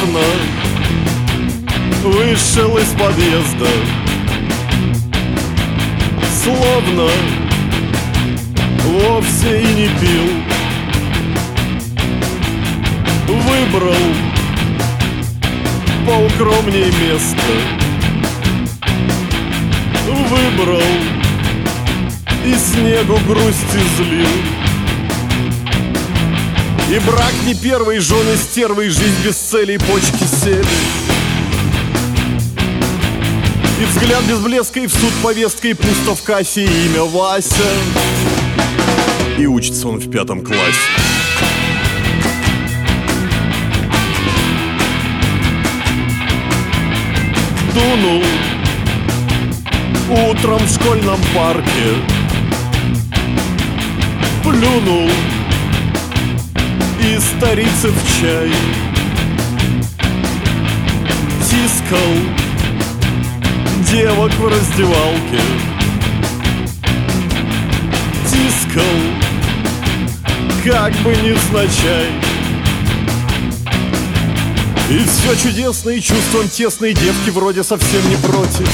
Словно вышел из подъезда, словно вовсе и не пил. Выбрал поукромнее место, выбрал и снегу грусть излил. И брак не первый, жены стервы, и жизнь без цели, и почки сели. И взгляд без блеска, и в суд повестка, и пусто в кассе, и имя Вася. И учится он в 5 классе. Дунул утром в школьном парке, плюнул из старицы в чай, тискал девок в раздевалке, тискал как бы невзначай. И все чудесно, и чувством тесной девки вроде совсем не против.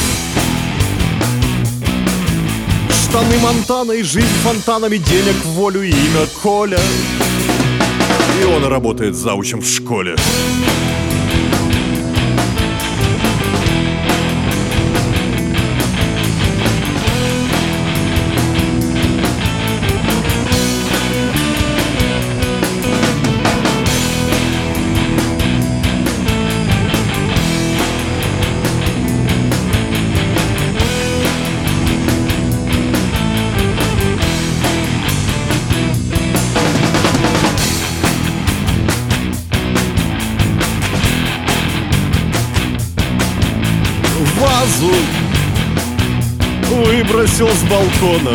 Штаны Монтана и жизнь фонтанами, денег в волю и имя Коля. И он работает заучем в школе. Вазу выбросил с балкона,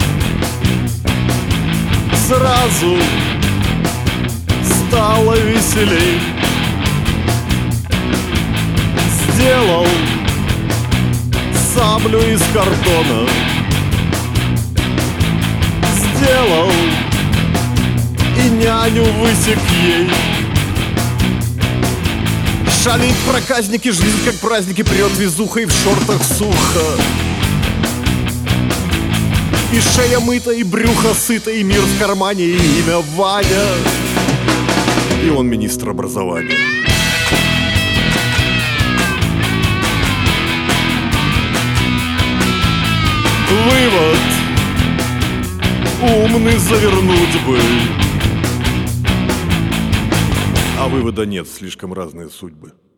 сразу стало веселей. Сделал саблю из картона, сделал и няню высек ей. Шалит проказники, жизнь как праздники, прет везуха и в шортах сухо. И шея мыта, и брюхо сыто, и мир в кармане, и имя Ваня. И он министр образования. Вывод: умный завернуть бы. А вывода нет, слишком разные судьбы.